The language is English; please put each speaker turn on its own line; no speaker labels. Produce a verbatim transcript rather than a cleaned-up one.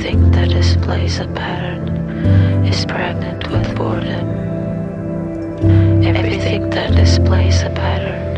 Everything that displays a pattern is pregnant with boredom. Everything that displays a pattern